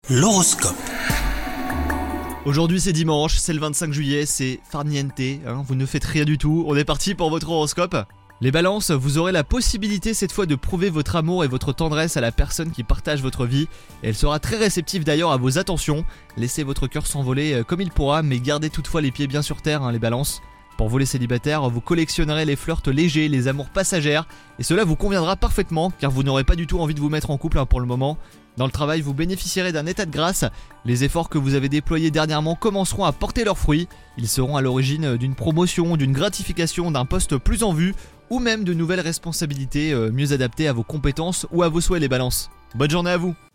L'horoscope. Aujourd'hui c'est dimanche, c'est le 25 juillet, c'est farniente, vous ne faites rien du tout, on est parti pour votre horoscope. Les balances, vous aurez la possibilité cette fois de prouver votre amour et votre tendresse à la personne qui partage votre vie. Et elle sera très réceptive d'ailleurs à vos attentions. Laissez votre cœur s'envoler comme il pourra, mais gardez toutefois les pieds bien sur terre, les balances. Pour vous les célibataires, vous collectionnerez les flirts légers, les amours passagères, et cela vous conviendra parfaitement, car vous n'aurez pas du tout envie de vous mettre en couple pour le moment. Dans le travail, vous bénéficierez d'un état de grâce. Les efforts que vous avez déployés dernièrement commenceront à porter leurs fruits. Ils seront à l'origine d'une promotion, d'une gratification, d'un poste plus en vue, ou même de nouvelles responsabilités mieux adaptées à vos compétences ou à vos souhaits les balances. Bonne journée à vous!